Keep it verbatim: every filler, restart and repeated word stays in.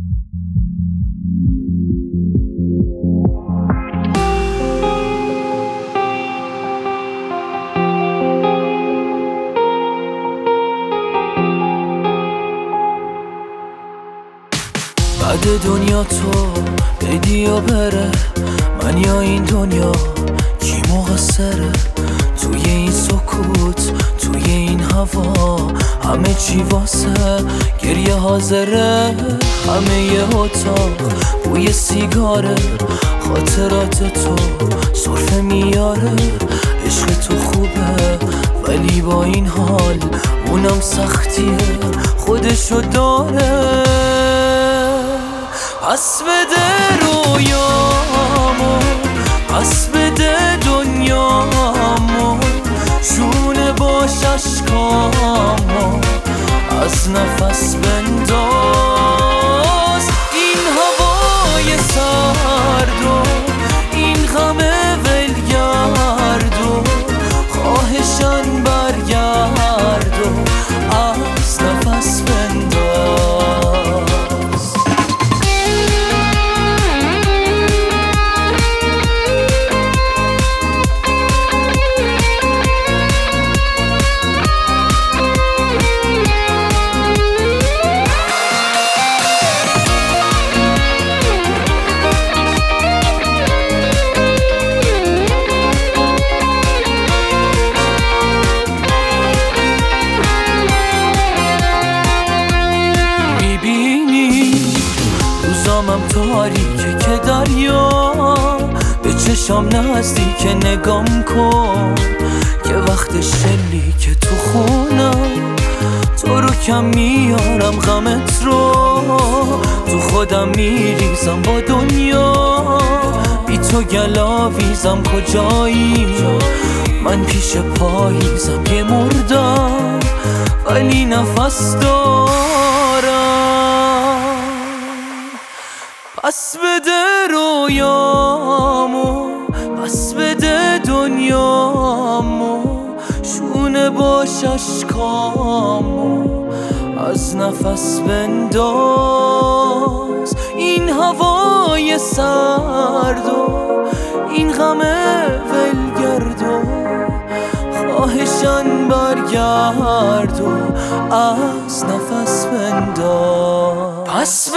بعد دنیا تو بدی یا بره، من یا این دنیا کی مقصره؟ توی این سکوت، توی این هوا، همه چی واسه گریه حاضره. همه یه اتاق بوی سیگاره، خاطرات تو سرفه میاره. عشق تو خوبه ولی با این حال اونم سختیه، خودشو داره. پس بده رویامو، پس بده دنیامو، شونه باش اشکامو، از نفس بنداز. این هوای سردو، این غم ولگردو، خواهشان برگردو، از نفس بنداز. روزامم تاریکه که دریا به چشام نزدیک، نگام کن که وقت شلیک تو خونم. تو رو کم میارم غمت رو، تو خودم میریزم با دنیا. بی تو گلاویزم کجایی، من پیش پاییزم یه مردم ولی نفس دارم. پس بده رویامو، پس بده دنیامو، شونه باش اشکامو، از نفس بنداز. این هوای سردو، این غم ولگردو، خواهشان برگردو، از نفس بنداز. پس